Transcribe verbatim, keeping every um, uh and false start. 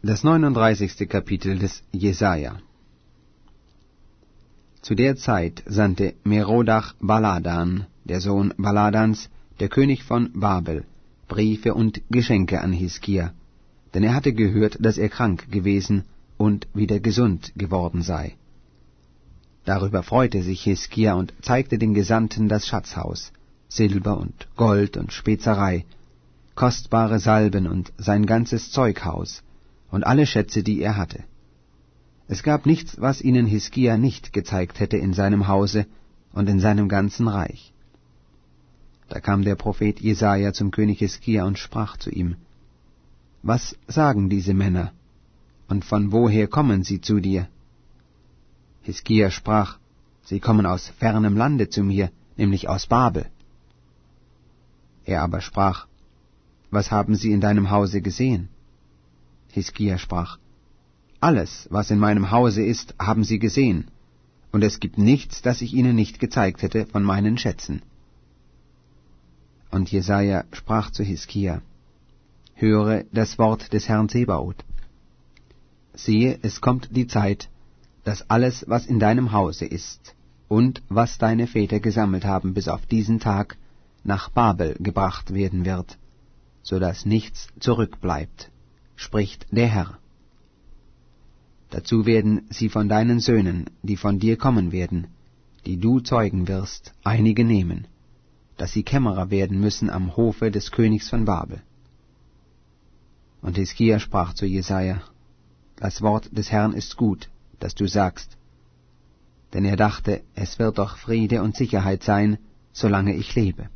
Das neununddreißigste Kapitel des Jesaja. Zu der Zeit sandte Merodach Baladan, der Sohn Baladans, der König von Babel, Briefe und Geschenke an Hiskia, denn er hatte gehört, dass er krank gewesen und wieder gesund geworden sei. Darüber freute sich Hiskia und zeigte den Gesandten das Schatzhaus, Silber und Gold und Spezerei, kostbare Salben und sein ganzes Zeughaus und alle Schätze, die er hatte. Es gab nichts, was ihnen Hiskia nicht gezeigt hätte in seinem Hause und in seinem ganzen Reich. Da kam der Prophet Jesaja zum König Hiskia und sprach zu ihm: Was sagen diese Männer, und von woher kommen sie zu dir? Hiskia sprach: Sie kommen aus fernem Lande zu mir, nämlich aus Babel. Er aber sprach: Was haben sie in deinem Hause gesehen? Hiskia sprach: Alles, was in meinem Hause ist, haben sie gesehen, und es gibt nichts, das ich ihnen nicht gezeigt hätte von meinen Schätzen. Und Jesaja sprach zu Hiskia: Höre das Wort des Herrn Zebaoth. Siehe, es kommt die Zeit, dass alles, was in deinem Hause ist, und was deine Väter gesammelt haben bis auf diesen Tag, nach Babel gebracht werden wird, so dass nichts zurückbleibt, spricht der Herr. Dazu werden sie von deinen Söhnen, die von dir kommen werden, die du zeugen wirst, einige nehmen, dass sie Kämmerer werden müssen am Hofe des Königs von Babel. Und Hiskia sprach zu Jesaja: Das Wort des Herrn ist gut, das du sagst. Denn er dachte, es wird doch Friede und Sicherheit sein, solange ich lebe.